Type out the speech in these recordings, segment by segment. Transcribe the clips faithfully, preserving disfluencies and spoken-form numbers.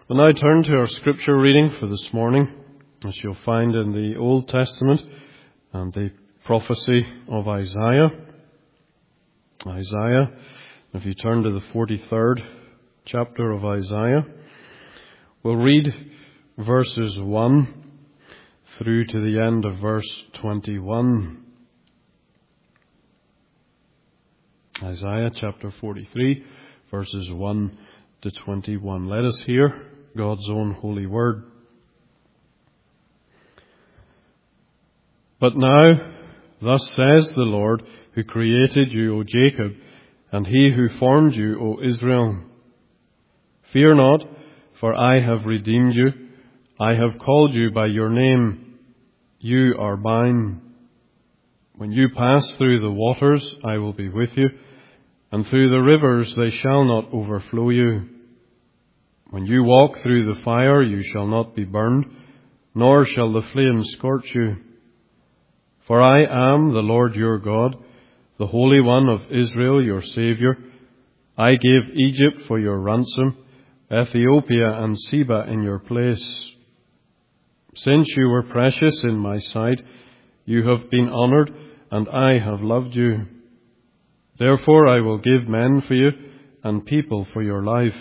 We'll now turn to our scripture reading for this morning, which you'll find in the Old Testament and the prophecy of Isaiah. Isaiah, if you turn to the forty-third chapter of Isaiah, we'll read verses one through to the end of verse twenty-one. Isaiah chapter forty-three, verses one to twenty-one. Let us hear God's own holy word. But now, thus says the Lord, who created you, O Jacob, and he who formed you, O Israel. Fear not, for I have redeemed you. I have called you by your name. You are mine. When you pass through the waters, I will be with you, and through the rivers they shall not overflow you. When you walk through the fire, you shall not be burned, nor shall the flame scorch you. For I am the Lord your God, the Holy One of Israel, your Saviour. I gave Egypt for your ransom, Ethiopia and Seba in your place. Since you were precious in my sight, you have been honoured, and I have loved you. Therefore I will give men for you, and people for your life.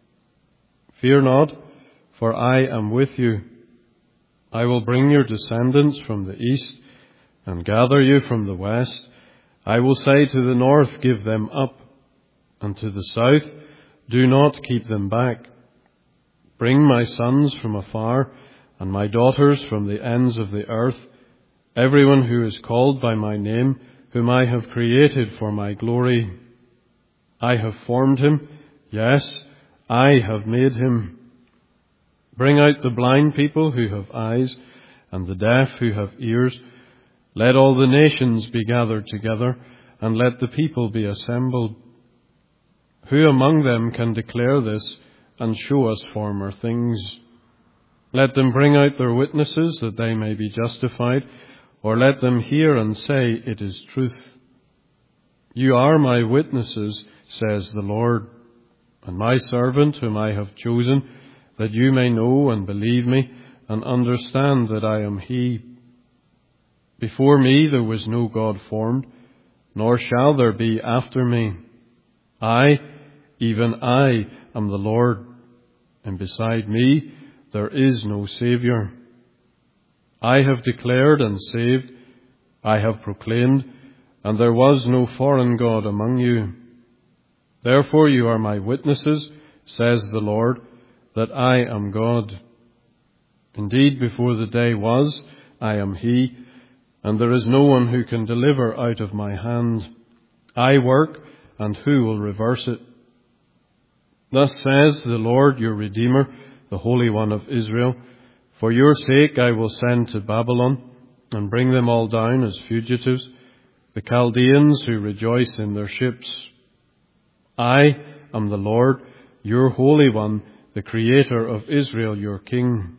Fear not, for I am with you. I will bring your descendants from the east, and gather you from the west. I will say to the north, give them up, and to the south, do not keep them back. Bring my sons from afar, and my daughters from the ends of the earth, everyone who is called by my name, whom I have created for my glory. I have formed him, yes, I have made him. Bring out the blind people who have eyes, and the deaf who have ears. Let all the nations be gathered together, and let the people be assembled. Who among them can declare this, and show us former things? Let them bring out their witnesses, that they may be justified, or let them hear and say, it is truth. You are my witnesses, says the Lord, and my servant whom I have chosen, that you may know and believe me, and understand that I am he. Before me there was no God formed, nor shall there be after me. I, even I, am the Lord, and beside me there is no Saviour. I have declared and saved, I have proclaimed, and there was no foreign God among you. Therefore you are my witnesses, says the Lord, that I am God. Indeed, before the day was, I am he, and there is no one who can deliver out of my hand. I work, and who will reverse it? Thus says the Lord your Redeemer, the Holy One of Israel, for your sake I will send to Babylon, and bring them all down as fugitives, the Chaldeans who rejoice in their ships. I am the Lord, your Holy One, the Creator of Israel, your King.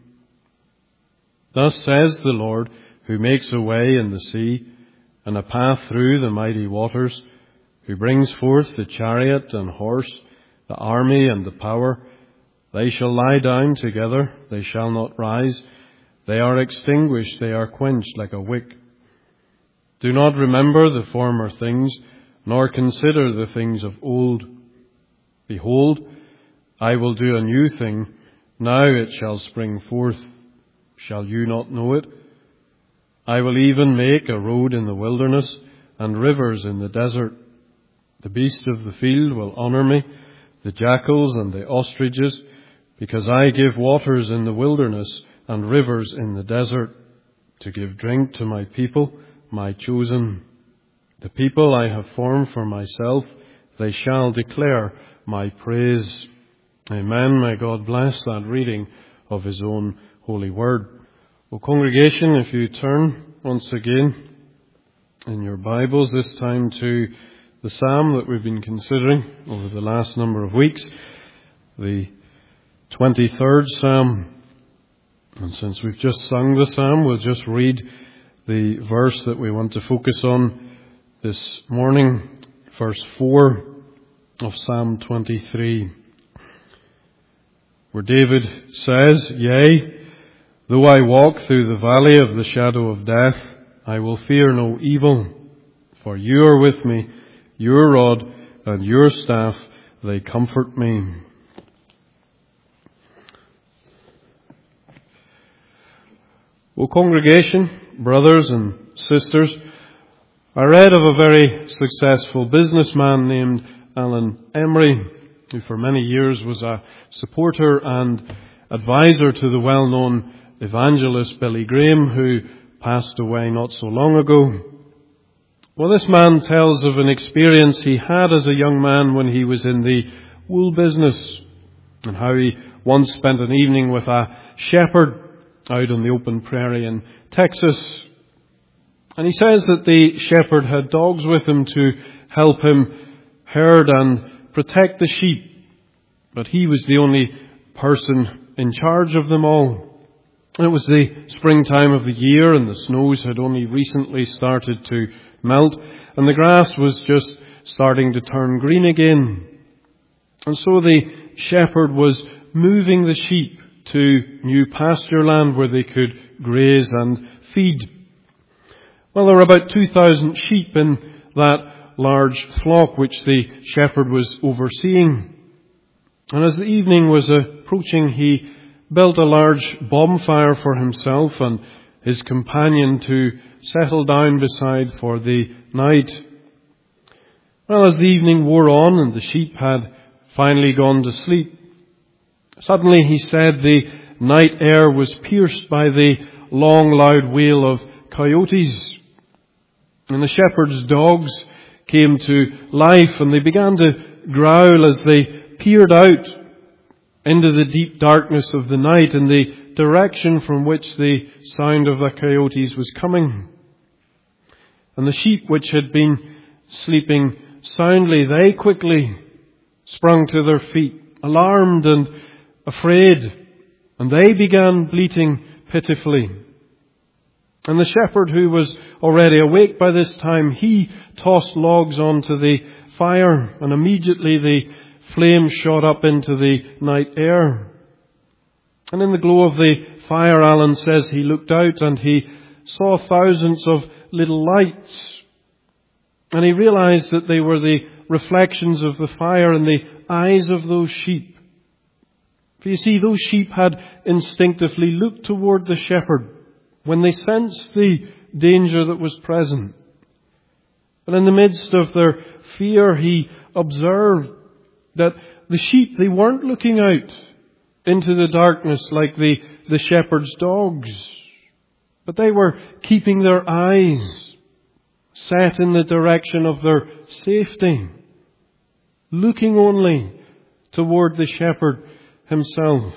Thus says the Lord, who makes a way in the sea, and a path through the mighty waters, who brings forth the chariot and horse, the army and the power. They shall lie down together, they shall not rise. They are extinguished, they are quenched like a wick. Do not remember the former things, nor consider the things of old. Behold, I will do a new thing. Now it shall spring forth. Shall you not know it? I will even make a road in the wilderness and rivers in the desert. The beasts of the field will honour me, the jackals and the ostriches, because I give waters in the wilderness and rivers in the desert, to give drink to my people, my chosen. The people I have formed for myself, they shall declare my praise. Amen. May God bless that reading of his own holy word. Well, congregation, if you turn once again in your Bibles, this time to the psalm that we've been considering over the last number of weeks, the twenty-third psalm. And since we've just sung the psalm, we'll just read the verse that we want to focus on this morning, verse four of Psalm twenty-three. where David says, "Yea, though I walk through the valley of the shadow of death, I will fear no evil, for you are with me, your rod and your staff, they comfort me." Well, congregation, brothers and sisters, I read of a very successful businessman named Alan Emery, who for many years was a supporter and advisor to the well-known evangelist Billy Graham, who passed away not so long ago. Well, this man tells of an experience he had as a young man when he was in the wool business, and how he once spent an evening with a shepherd out on the open prairie in Texas. And he says that the shepherd had dogs with him to help him herd and protect the sheep, but he was the only person in charge of them all. And it was the springtime of the year, and the snows had only recently started to melt, and the grass was just starting to turn green again. And so the shepherd was moving the sheep to new pasture land where they could graze and feed. Well, there were about two thousand sheep in that large flock which the shepherd was overseeing. And as the evening was approaching, he built a large bonfire for himself and his companion to settle down beside for the night. Well, as the evening wore on and the sheep had finally gone to sleep, suddenly, he said, the night air was pierced by the long, loud wail of coyotes. And the shepherd's dogs came to life, and they began to growl as they peered out into the deep darkness of the night in the direction from which the sound of the coyotes was coming. And the sheep, which had been sleeping soundly, they quickly sprung to their feet, alarmed and afraid, and they began bleating pitifully. And the shepherd, who was already awake by this time, he tossed logs onto the fire, and immediately the flame shot up into the night air. And in the glow of the fire, Alan says, he looked out and he saw thousands of little lights. And he realized that they were the reflections of the fire in the eyes of those sheep. For you see, those sheep had instinctively looked toward the shepherd when they sensed the danger that was present. And in the midst of their fear, he observed that the sheep, they weren't looking out into the darkness like the, the shepherd's dogs, but they were keeping their eyes set in the direction of their safety, looking only toward the shepherd himself.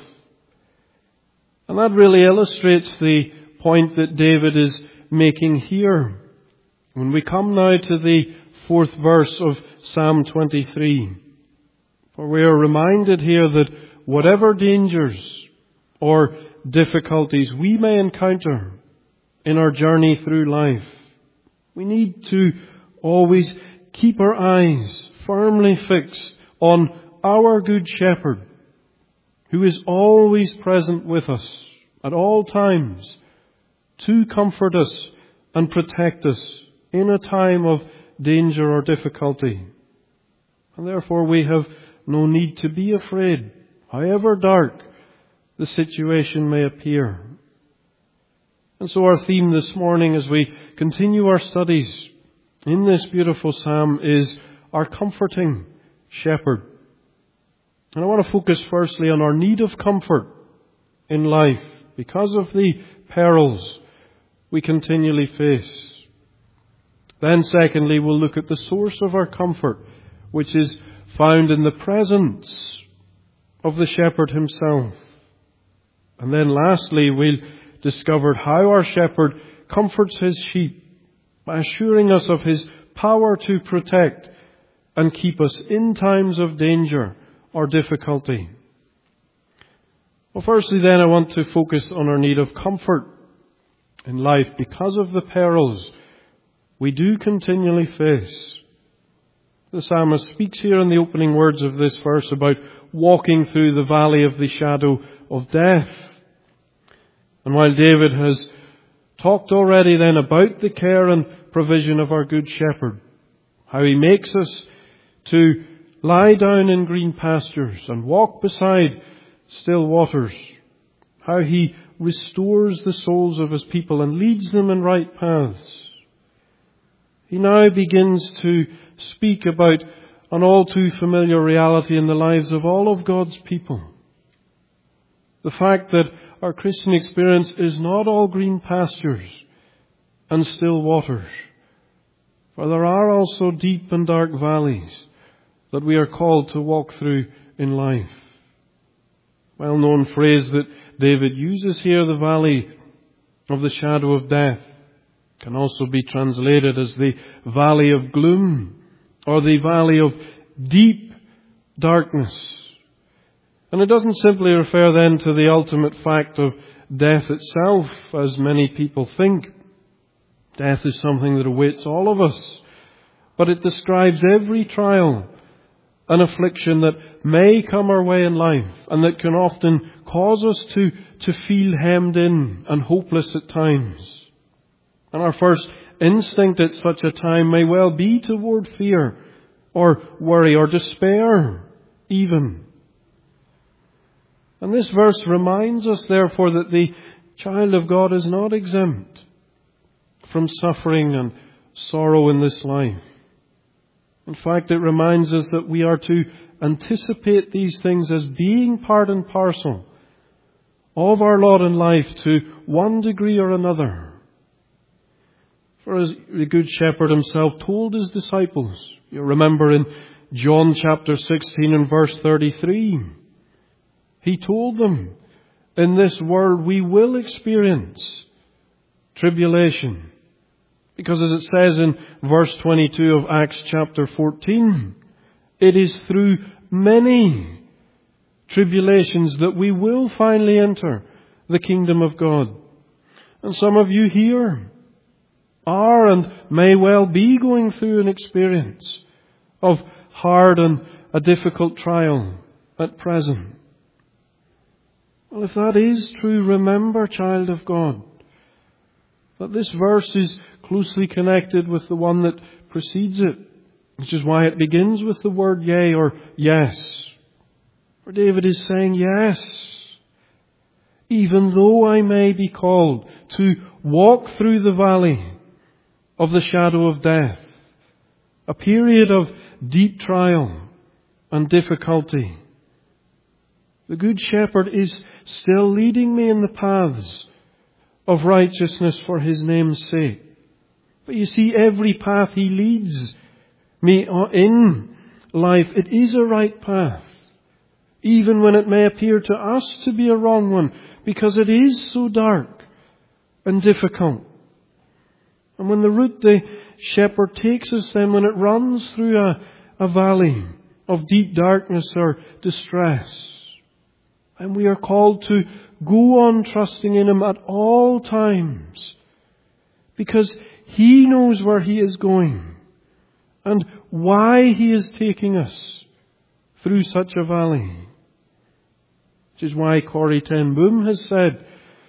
And that really illustrates the point that David is making here. When we come now to the fourth verse of Psalm twenty-three, for we are reminded here that whatever dangers or difficulties we may encounter in our journey through life, we need to always keep our eyes firmly fixed on our good shepherd, who is always present with us at all times to comfort us and protect us in a time of danger or difficulty. And therefore we have no need to be afraid, however dark the situation may appear. And so our theme this morning as we continue our studies in this beautiful psalm is our comforting shepherd. And I want to focus firstly on our need of comfort in life because of the perils we continually face. Then secondly, we'll look at the source of our comfort, which is found in the presence of the shepherd himself. And then lastly, we'll discover how our shepherd comforts his sheep by assuring us of his power to protect and keep us in times of danger or difficulty. Well, firstly then, I want to focus on our need of comfort in life because of the perils we do continually face. The psalmist speaks here in the opening words of this verse about walking through the valley of the shadow of death. And while David has talked already then about the care and provision of our Good Shepherd, how he makes us to lie down in green pastures and walk beside still waters, how he restores the souls of his people and leads them in right paths, he now begins to speak about an all too familiar reality in the lives of all of God's people. The fact that our Christian experience is not all green pastures and still waters, for there are also deep and dark valleys that we are called to walk through in life. Well-known phrase that David uses here, the valley of the shadow of death, can also be translated as the valley of gloom or the valley of deep darkness. And it doesn't simply refer then to the ultimate fact of death itself, as many people think. Death is something that awaits all of us. But it describes every trial and affliction that may come our way in life and that can often cause us to, to feel hemmed in and hopeless at times. And our first instinct at such a time may well be toward fear or worry or despair even. And this verse reminds us, therefore, that the child of God is not exempt from suffering and sorrow in this life. In fact, it reminds us that we are to anticipate these things as being part and parcel of our lot in life to one degree or another. For as the Good Shepherd himself told his disciples, you remember in John chapter sixteen and verse thirty-three, he told them, in this world we will experience tribulation. Because as it says in verse twenty-two of Acts chapter fourteen, it is through many tribulations that we will finally enter the kingdom of God. And some of you here are and may well be going through an experience of hard and a difficult trial at present. Well, if that is true, remember, child of God, that this verse is closely connected with the one that precedes it, which is why it begins with the word yea or yes. For David is saying, yes, even though I may be called to walk through the valley of the shadow of death, a period of deep trial and difficulty, the Good Shepherd is still leading me in the paths of righteousness for His name's sake. But you see, every path He leads me in life, it is a right path, even when it may appear to us to be a wrong one, because it is so dark and difficult. And when the route the shepherd takes us then, when it runs through a, a valley of deep darkness or distress, and we are called to go on trusting in Him at all times, because He knows where He is going and why He is taking us through such a valley. Which is why Corrie ten Boom has said,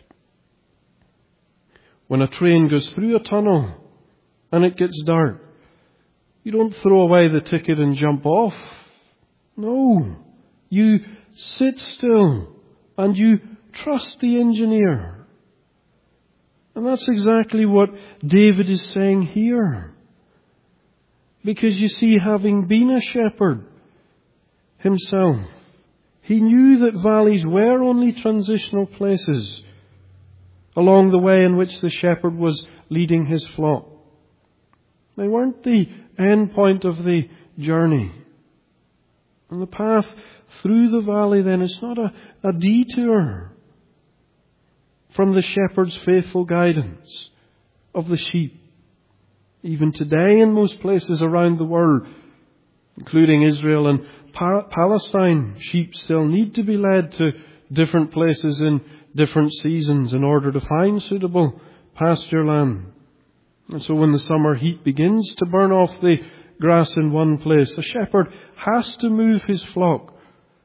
when a train goes through a tunnel and it gets dark, you don't throw away the ticket and jump off. No, you sit still and you trust the engineer. And that's exactly what David is saying here. Because you see, having been a shepherd himself, he knew that valleys were only transitional places along the way in which the shepherd was leading his flock. They weren't the end point of the journey. And the path through the valley then is not a, a detour from the shepherd's faithful guidance of the sheep. Even today in most places around the world, including Israel and Palestine, sheep still need to be led to different places in different seasons in order to find suitable pasture land. And so when the summer heat begins to burn off the grass in one place, the shepherd has to move his flock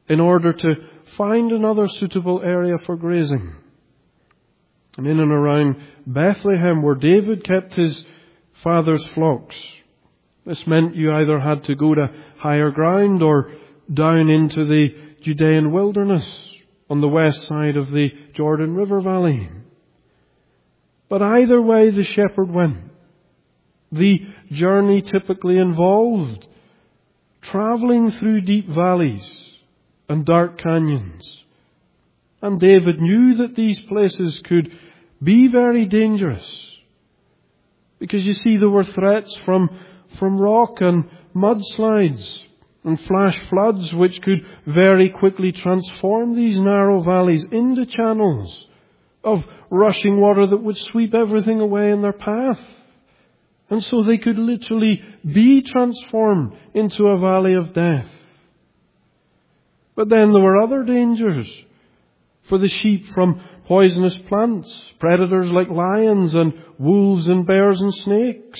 in order to find another suitable area for grazing. And in and around Bethlehem, where David kept his father's flocks, this meant you either had to go to higher ground or down into the Judean wilderness on the west side of the Jordan River Valley. But either way the shepherd went, the journey typically involved travelling through deep valleys and dark canyons. And David knew that these places could be very dangerous, because you see there were threats from, from rock and mudslides and flash floods which could very quickly transform these narrow valleys into channels of rushing water that would sweep everything away in their path. And so they could literally be transformed into a valley of death. But then there were other dangers for the sheep from poisonous plants, predators like lions and wolves and bears and snakes.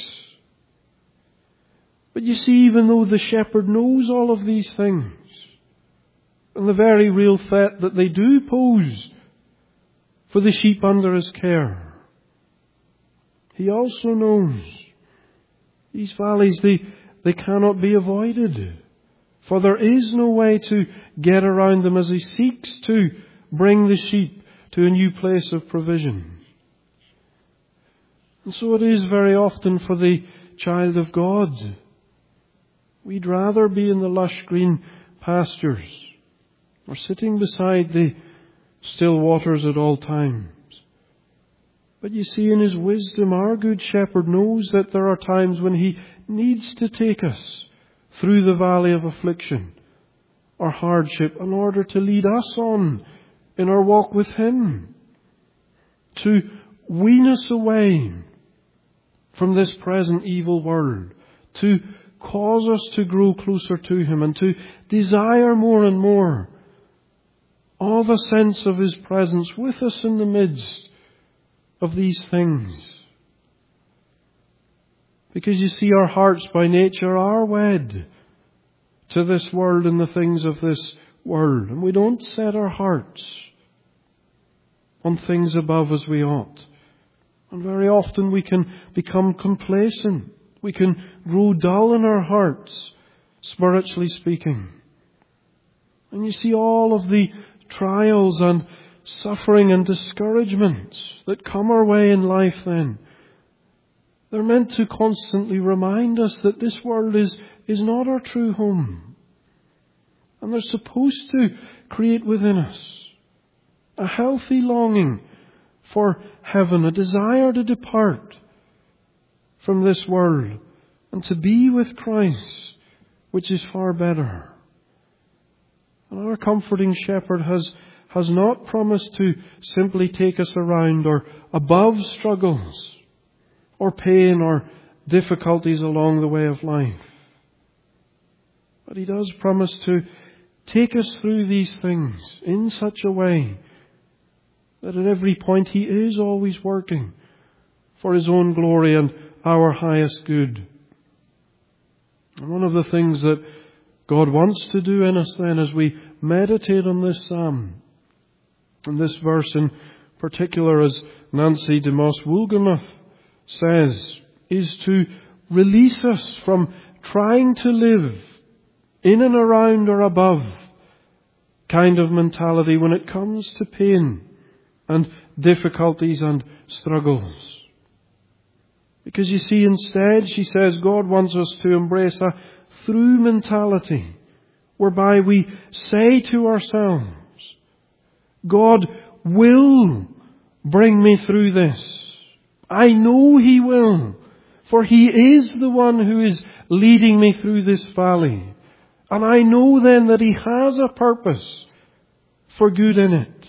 But you see, even though the shepherd knows all of these things, and the very real threat that they do pose for the sheep under his care, he also knows these valleys, they, they cannot be avoided. For there is no way to get around them as he seeks to bring the sheep to a new place of provision. And so it is very often for the child of God. We'd rather be in the lush green pastures or sitting beside the still waters at all times. But you see, in his wisdom, our good shepherd knows that there are times when he needs to take us through the valley of affliction or hardship in order to lead us on in our walk with him, to wean us away from this present evil world, to cause us to grow closer to him and to desire more and more of a sense of his presence with us in the midst of these things. Because you see, our hearts by nature are wed to this world and the things of this world. And we don't set our hearts on things above as we ought. And very often we can become complacent. We can grow dull in our hearts, spiritually speaking. And you see, all of the trials and suffering and discouragements that come our way in life then, they're meant to constantly remind us that this world is, is not our true home. And they're supposed to create within us a healthy longing for heaven, a desire to depart from this world and to be with Christ, which is far better. And our comforting shepherd has, has not promised to simply take us around or above struggles or pain or difficulties along the way of life. But he does promise to take us through these things in such a way that at every point he is always working for his own glory and our highest good. And one of the things that God wants to do in us then, as we meditate on this psalm, and this verse in particular, as Nancy de Moss Woolgonath says, is to release us from trying to live in and around or above kind of mentality when it comes to pain and difficulties and struggles. Because you see, instead, she says, God wants us to embrace a through mentality whereby we say to ourselves, God will bring me through this. I know he will, for he is the one who is leading me through this valley. And I know then that he has a purpose for good in it.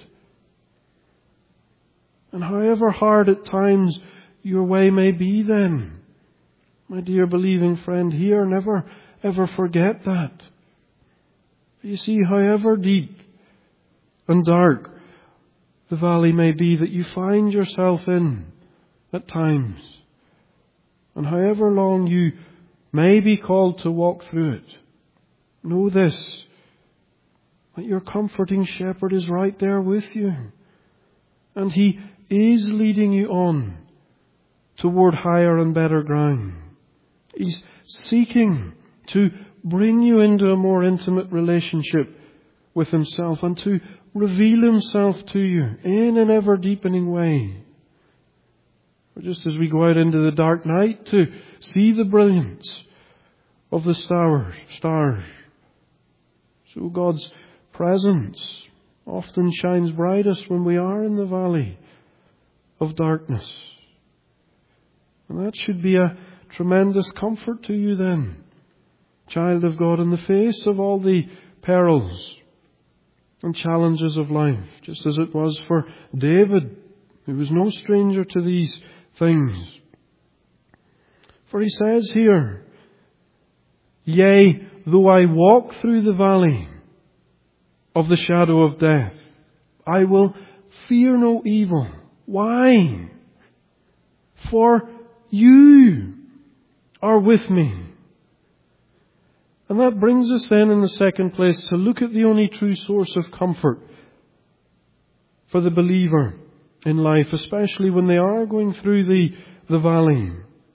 And however hard at times your way may be then, my dear believing friend here, never ever forget that. You see, however deep and dark the valley may be that you find yourself in at times, and however long you may be called to walk through it, know this, that your comforting shepherd is right there with you. And he is leading you on toward higher and better ground. He's seeking to bring you into a more intimate relationship with himself and to reveal himself to you in an ever deepening way. Or just as we go out into the dark night to see the brilliance of the stars, stars. So God's presence often shines brightest when we are in the valley of darkness. And that should be a tremendous comfort to you then, child of God, in the face of all the perils and challenges of life, just as it was for David, who was no stranger to these things. For he says here, yea, though I walk through the valley of the shadow of death, I will fear no evil. Why? For you are with me. And that brings us then in the second place to look at the only true source of comfort for the believer in life, especially when they are going through the, the valley.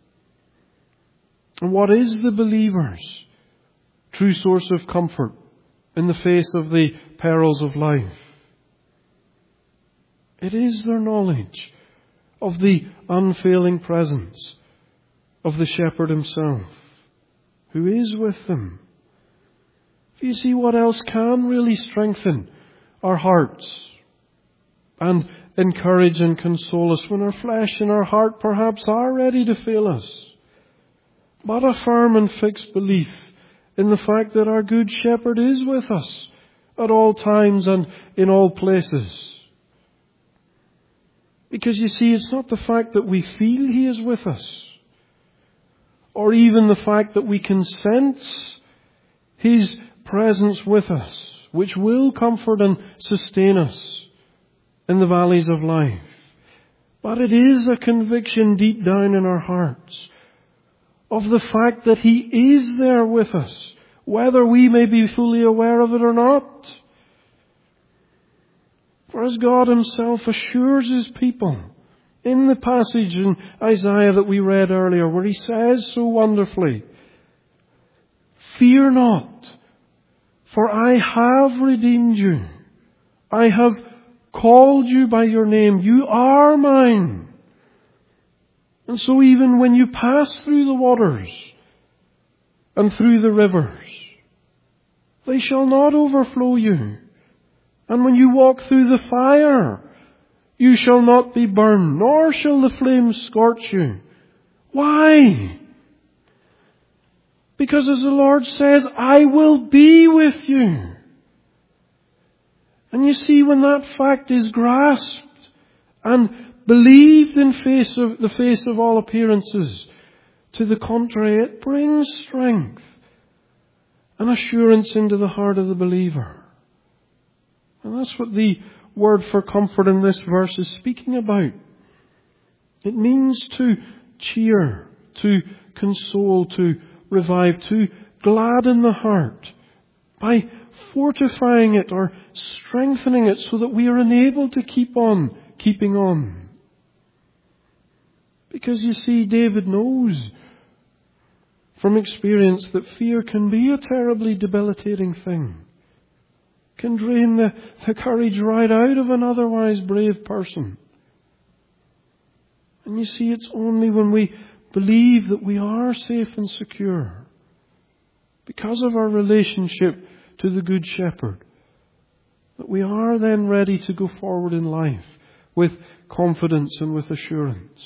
And what is the believer's true source of comfort in the face of the perils of life? It is their knowledge of the unfailing presence of the shepherd himself, who is with them. You see, what else can really strengthen our hearts and encourage and console us when our flesh and our heart perhaps are ready to fail us, but a firm and fixed belief in the fact that our good shepherd is with us at all times and in all places. Because you see, it's not the fact that we feel he is with us, or even the fact that we can sense his presence with us, which will comfort and sustain us in the valleys of life. But it is a conviction deep down in our hearts of the fact that he is there with us, whether we may be fully aware of it or not. For as God himself assures his people in the passage in Isaiah that we read earlier, where he says so wonderfully, fear not, for I have redeemed you. I have called you by your name. You are mine. And so even when you pass through the waters and through the rivers, they shall not overflow you. And when you walk through the fire, you shall not be burned, nor shall the flames scorch you. Why? Because as the Lord says, I will be with you. And you see, when that fact is grasped and believed in face of the face of all appearances to the contrary, it brings strength and assurance into the heart of the believer. And that's what the word for comfort in this verse is speaking about. It means to cheer, to console, to revive, to gladden the heart by fortifying it or strengthening it so that we are enabled to keep on keeping on. Because you see, David knows from experience that fear can be a terribly debilitating thing. Can drain the, the courage right out of an otherwise brave person. And you see, it's only when we believe that we are safe and secure because of our relationship to the Good Shepherd that we are then ready to go forward in life with confidence and with assurance.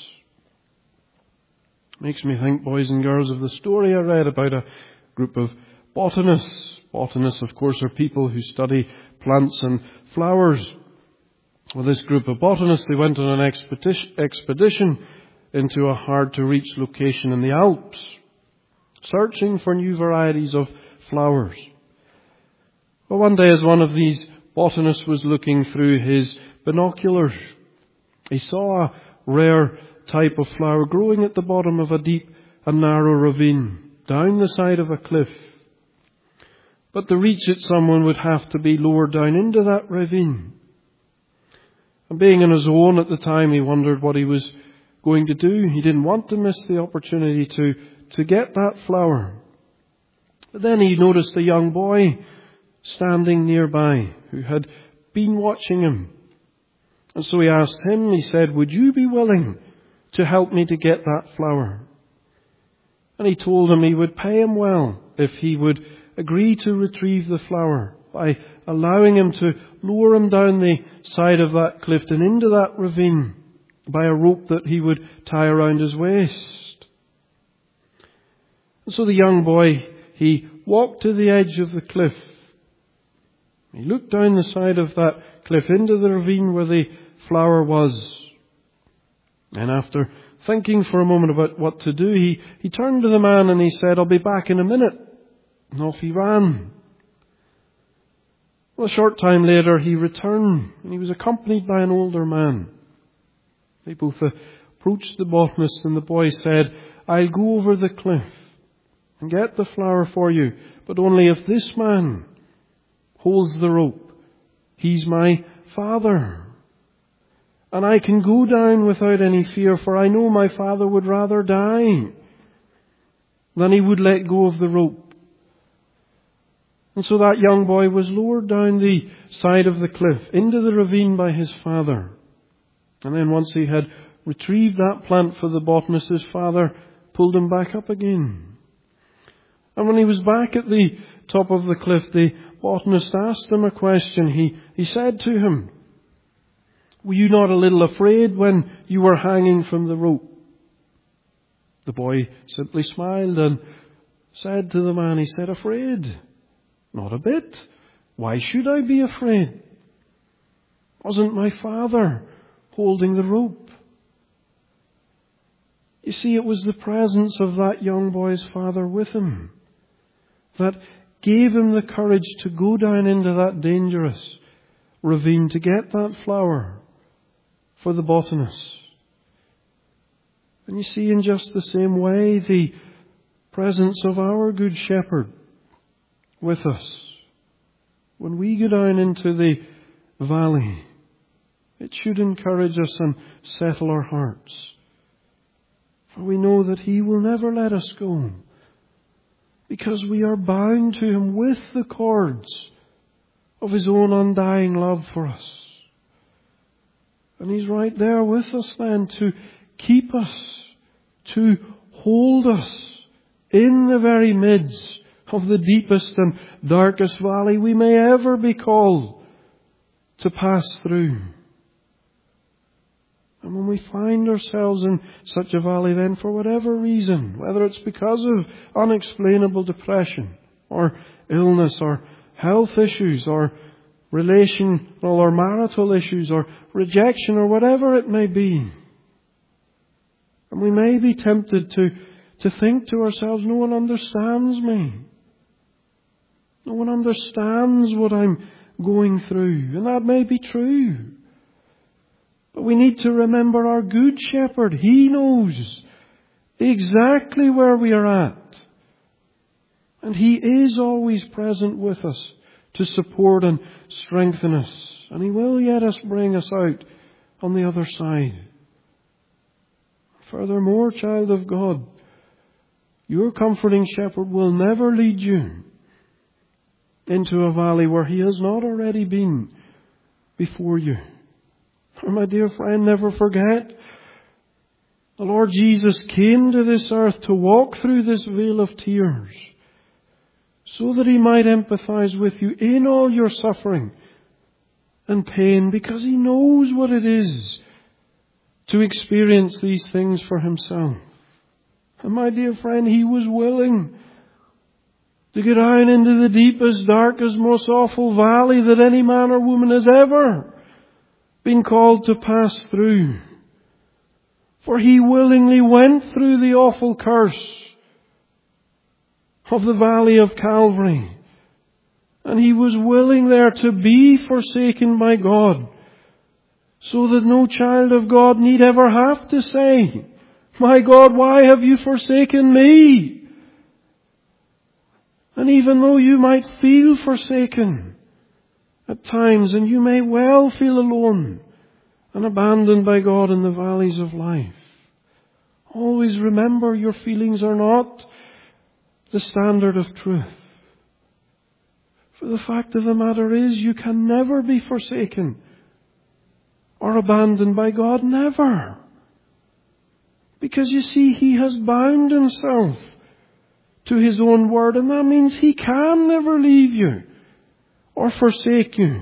Makes me think, boys and girls, of the story I read about a group of botanists. Botanists, of course, are people who study plants and flowers. Well, this group of botanists, they went on an expedition, expedition into a hard-to-reach location in the Alps, searching for new varieties of flowers. Well, one day as one of these botanists was looking through his binoculars, he saw a rare type of flower growing at the bottom of a deep and narrow ravine, down the side of a cliff. But to reach it, someone would have to be lowered down into that ravine. And being on his own at the time, he wondered what he was going to do. He didn't want to miss the opportunity to, to get that flower. But then he noticed a young boy standing nearby who had been watching him. And so he asked him, he said, "Would you be willing to help me to get that flower?" And he told him he would pay him well if he would agree to retrieve the flower by allowing him to lower him down the side of that cliff and into that ravine by a rope that he would tie around his waist. And so the young boy, he walked to the edge of the cliff. He looked down the side of that cliff into the ravine where the flower was. And after thinking for a moment about what to do, he, he turned to the man and he said, "I'll be back in a minute." And off he ran. Well, a short time later he returned, and he was accompanied by an older man. They both approached the botanist, and the boy said, "I'll go over the cliff and get the flower for you, but only if this man holds the rope. He's my father. And I can go down without any fear, for I know my father would rather die than he would let go of the rope." And so that young boy was lowered down the side of the cliff into the ravine by his father. And then once he had retrieved that plant for the botanist, his father pulled him back up again. And when he was back at the top of the cliff, the botanist asked him a question. He, he said to him, "Were you not a little afraid when you were hanging from the rope?" The boy simply smiled and said to the man, he said, "Afraid? Not a bit. Why should I be afraid? Wasn't my father holding the rope?" You see, it was the presence of that young boy's father with him that gave him the courage to go down into that dangerous ravine to get that flower for the botanist. And you see, in just the same way, the presence of our Good Shepherd with us, when we go down into the valley, it should encourage us and settle our hearts. For we know that He will never let us go, because we are bound to Him with the cords of His own undying love for us. And He's right there with us then to keep us, to hold us in the very midst of the deepest and darkest valley we may ever be called to pass through. And when we find ourselves in such a valley then, for whatever reason, whether it's because of unexplainable depression or illness or health issues or relational or marital issues or rejection or whatever it may be, and we may be tempted to, to think to ourselves, "No one understands me. No one understands what I'm going through." And that may be true. But we need to remember our Good Shepherd. He knows exactly where we are at. And He is always present with us to support and strengthen us. And He will yet us bring us out on the other side. Furthermore, child of God, your comforting Shepherd will never lead you into a valley where He has not already been before you. For my dear friend, never forget, the Lord Jesus came to this earth to walk through this vale of tears so that He might empathize with you in all your suffering and pain, because He knows what it is to experience these things for Himself. And my dear friend, He was willing to go down into the deepest, darkest, most awful valley that any man or woman has ever been called to pass through. For He willingly went through the awful curse of the valley of Calvary. And He was willing there to be forsaken by God, so that no child of God need ever have to say, "My God, why have you forsaken me?" And even though you might feel forsaken at times, and you may well feel alone and abandoned by God in the valleys of life, always remember your feelings are not the standard of truth. For the fact of the matter is, you can never be forsaken or abandoned by God. Never. Because you see, He has bound Himself to His own word, and that means He can never leave you or forsake you.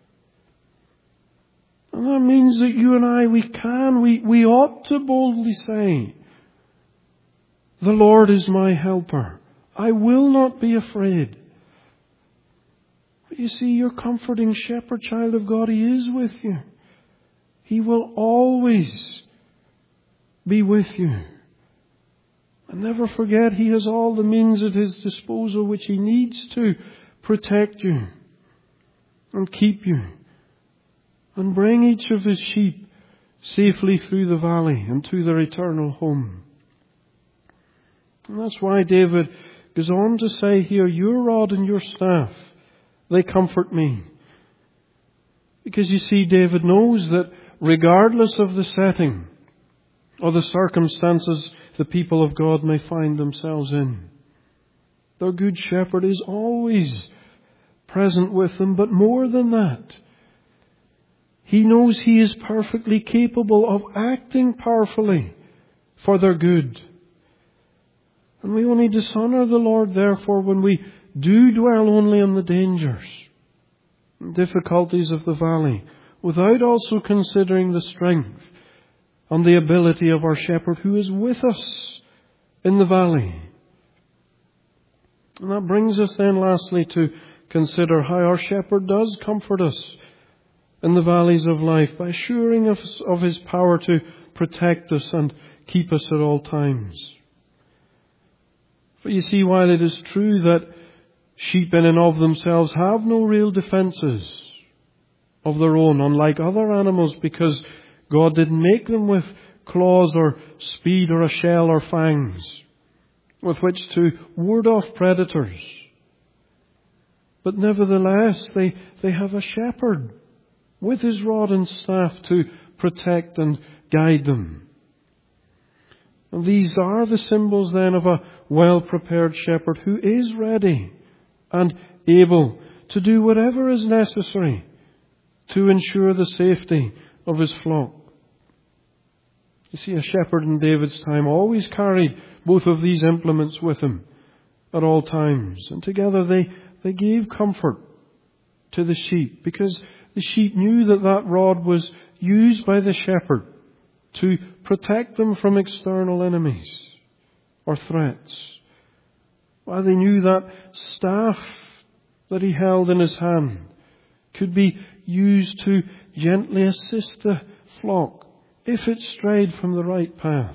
And that means that you and I, we can, we, we ought to boldly say, the Lord is my helper. I will not be afraid. But you see, your comforting shepherd, child of God, He is with you. He will always be with you. And never forget, He has all the means at His disposal which He needs to protect you and keep you and bring each of His sheep safely through the valley and to their eternal home. And that's why David goes on to say here, your rod and your staff, they comfort me. Because you see, David knows that regardless of the setting or the circumstances the people of God may find themselves in, their good shepherd is always present with them. But more than that, he knows he is perfectly capable of acting powerfully for their good. And we only dishonour the Lord, therefore, when we do dwell only on the dangers and difficulties of the valley, without also considering the strength and the ability of our shepherd who is with us in the valley. And that brings us then lastly to consider how our shepherd does comfort us in the valleys of life by assuring us of his power to protect us and keep us at all times. For you see, while it is true that sheep in and of themselves have no real defences of their own, unlike other animals, because God didn't make them with claws or speed or a shell or fangs with which to ward off predators. But nevertheless, they, they have a shepherd with his rod and staff to protect and guide them. And these are the symbols then of a well-prepared shepherd who is ready and able to do whatever is necessary to ensure the safety of his flock. You see, a shepherd in David's time always carried both of these implements with him at all times. And together they, they gave comfort to the sheep, because the sheep knew that that rod was used by the shepherd to protect them from external enemies or threats. While they knew that staff that he held in his hand could be used to gently assist the flock if it strayed from the right path.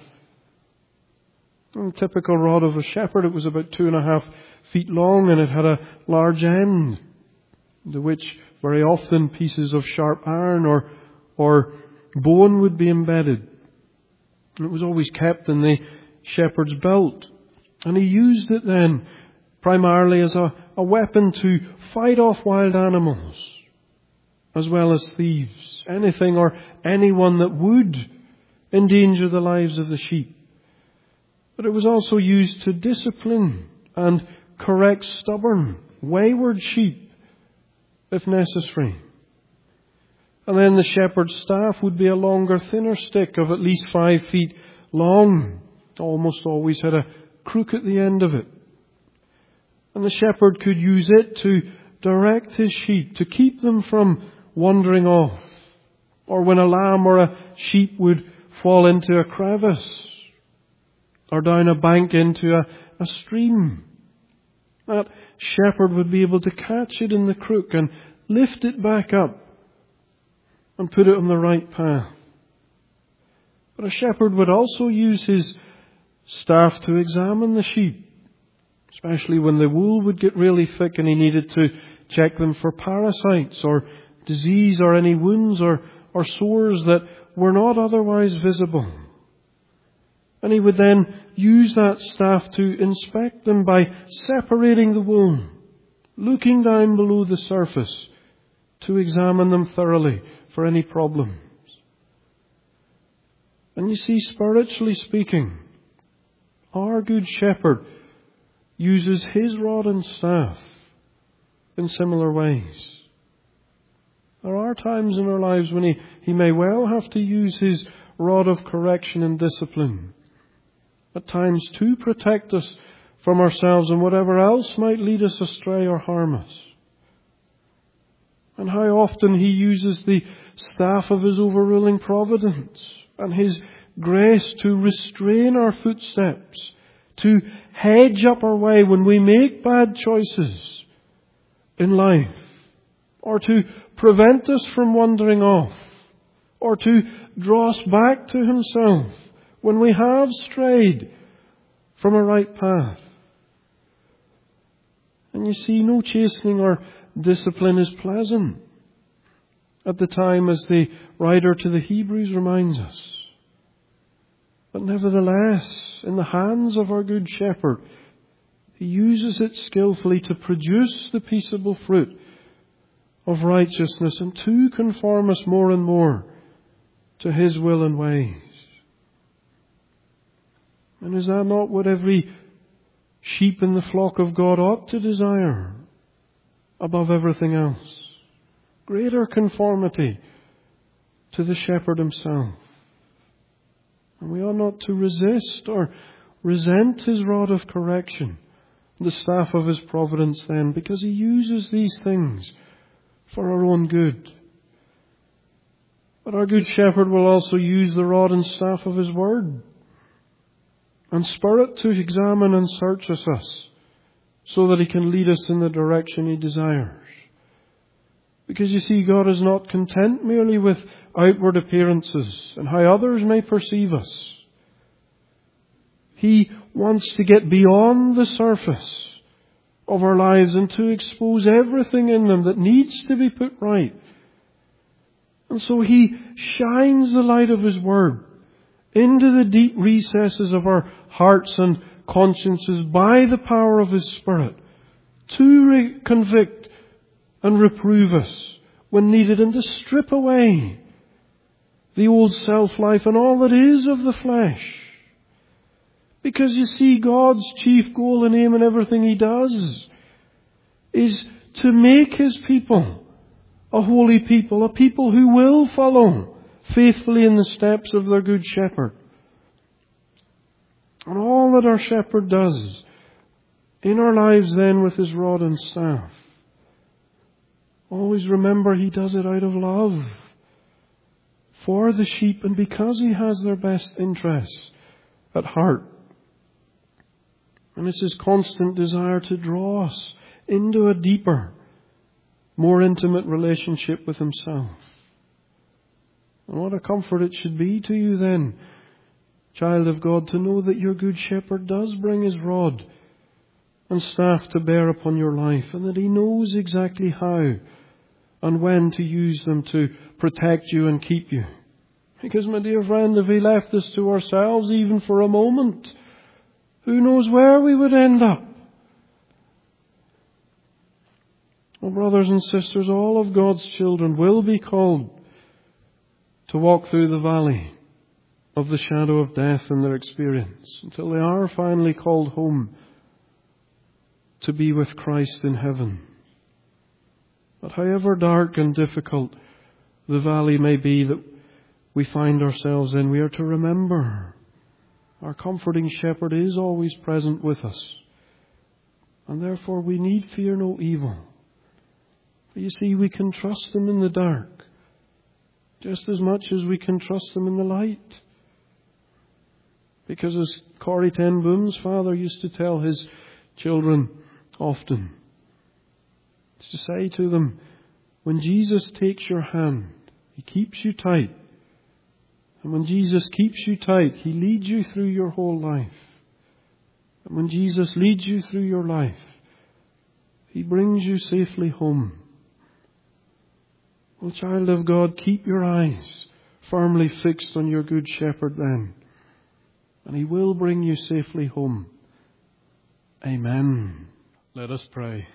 In the typical rod of a shepherd, it was about two and a half feet long, and it had a large end, into which very often pieces of sharp iron or, or bone would be embedded. It was always kept in the shepherd's belt. And he used it then primarily as a, a weapon to fight off wild animals, as well as thieves, anything or anyone that would endanger the lives of the sheep. But it was also used to discipline and correct stubborn, wayward sheep, if necessary. And then the shepherd's staff would be a longer, thinner stick of at least five feet long. Almost always had a crook at the end of it. And the shepherd could use it to direct his sheep, to keep them from wandering off, or when a lamb or a sheep would fall into a crevice or down a bank into a, a stream, that shepherd would be able to catch it in the crook and lift it back up and put it on the right path. But a shepherd would also use his staff to examine the sheep, especially when the wool would get really thick and he needed to check them for parasites or disease or any wounds or, or sores that were not otherwise visible. And he would then use that staff to inspect them by separating the wool, looking down below the surface to examine them thoroughly for any problems. And you see, spiritually speaking, our Good Shepherd uses his rod and staff in similar ways. There are times in our lives when he, he may well have to use his rod of correction and discipline, at times to protect us from ourselves and whatever else might lead us astray or harm us. And how often he uses the staff of his overruling providence and his grace to restrain our footsteps, to hedge up our way when we make bad choices in life, or to prevent us from wandering off, or to draw us back to himself when we have strayed from a right path. And you see, no chastening or discipline is pleasant at the time, as the writer to the Hebrews reminds us. But nevertheless, in the hands of our Good Shepherd, he uses it skillfully to produce the peaceable fruit of righteousness and to conform us more and more to his will and ways. And is that not what every sheep in the flock of God ought to desire above everything else? Greater conformity to the shepherd himself. And we ought not to resist or resent his rod of correction, the staff of his providence then, because he uses these things for our own good. But our Good Shepherd will also use the rod and staff of his word and Spirit to examine and search us so that he can lead us in the direction he desires. Because you see, God is not content merely with outward appearances and how others may perceive us. He wants to get beyond the surface of our lives and to expose everything in them that needs to be put right. And so he shines the light of his word into the deep recesses of our hearts and consciences by the power of his Spirit to re- convict and reprove us when needed, and to strip away the old self-life and all that is of the flesh. Because you see, God's chief goal and aim in everything he does is to make his people a holy people, a people who will follow faithfully in the steps of their Good Shepherd. And all that our shepherd does in our lives then with his rod and staff, always remember he does it out of love for the sheep and because he has their best interests at heart. And it's his constant desire to draw us into a deeper, more intimate relationship with himself. And what a comfort it should be to you then, child of God, to know that your Good Shepherd does bring his rod and staff to bear upon your life, and that he knows exactly how and when to use them to protect you and keep you. Because, my dear friend, if we left this to ourselves even for a moment, who knows where we would end up? Well, brothers and sisters, all of God's children will be called to walk through the valley of the shadow of death in their experience until they are finally called home to be with Christ in heaven. But however dark and difficult the valley may be that we find ourselves in, we are to remember our comforting shepherd is always present with us. And therefore we need fear no evil. For you see, we can trust him in the dark just as much as we can trust him in the light. Because as Corrie ten Boom's father used to tell his children often, to say to them, when Jesus takes your hand, he keeps you tight. And when Jesus keeps you tight, he leads you through your whole life. And when Jesus leads you through your life, he brings you safely home. Well, child of God, keep your eyes firmly fixed on your Good Shepherd then. and He will bring you safely home. Amen. Let us pray.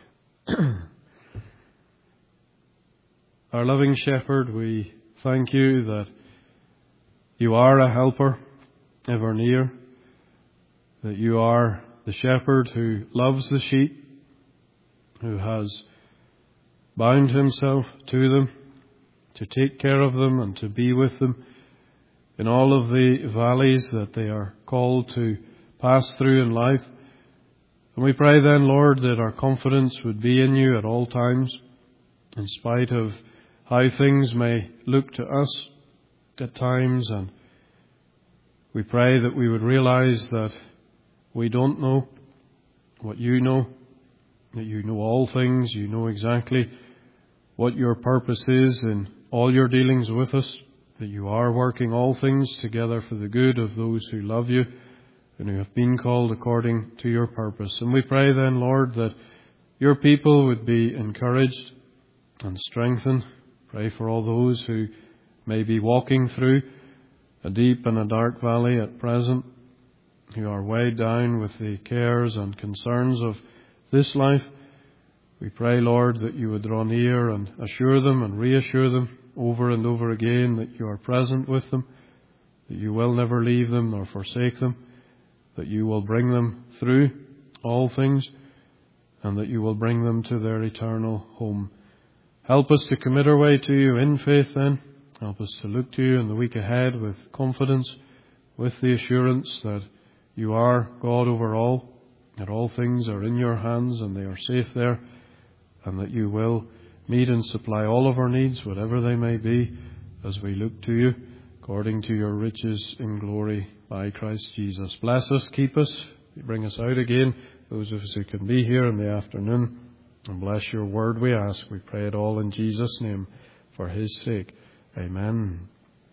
Our loving Shepherd, we thank you that you are a helper ever near, that you are the shepherd who loves the sheep, who has bound himself to them, to take care of them and to be with them in all of the valleys that they are called to pass through in life. And we pray then, Lord, that our confidence would be in you at all times, in spite of how things may look to us at times. And we pray that we would realize that we don't know what you know, that you know all things, you know exactly what your purpose is in all your dealings with us, that you are working all things together for the good of those who love you and who have been called according to your purpose. And we pray then, Lord, that your people would be encouraged and strengthened. Pray for all those who may be walking through a deep and a dark valley at present, who are weighed down with the cares and concerns of this life. We pray, Lord, that you would draw near and assure them and reassure them over and over again that you are present with them, that you will never leave them nor forsake them, that you will bring them through all things, and that you will bring them to their eternal home. Help us to commit our way to you in faith then. Help us to look to you in the week ahead with confidence, with the assurance that you are God over all, that all things are in your hands and they are safe there, and that you will meet and supply all of our needs, whatever they may be, as we look to you, according to your riches in glory by Christ Jesus. Bless us, keep us, bring us out again, those of us who can be here in the afternoon, and bless your word, we ask. We pray it all in Jesus' name, for his sake. Amen.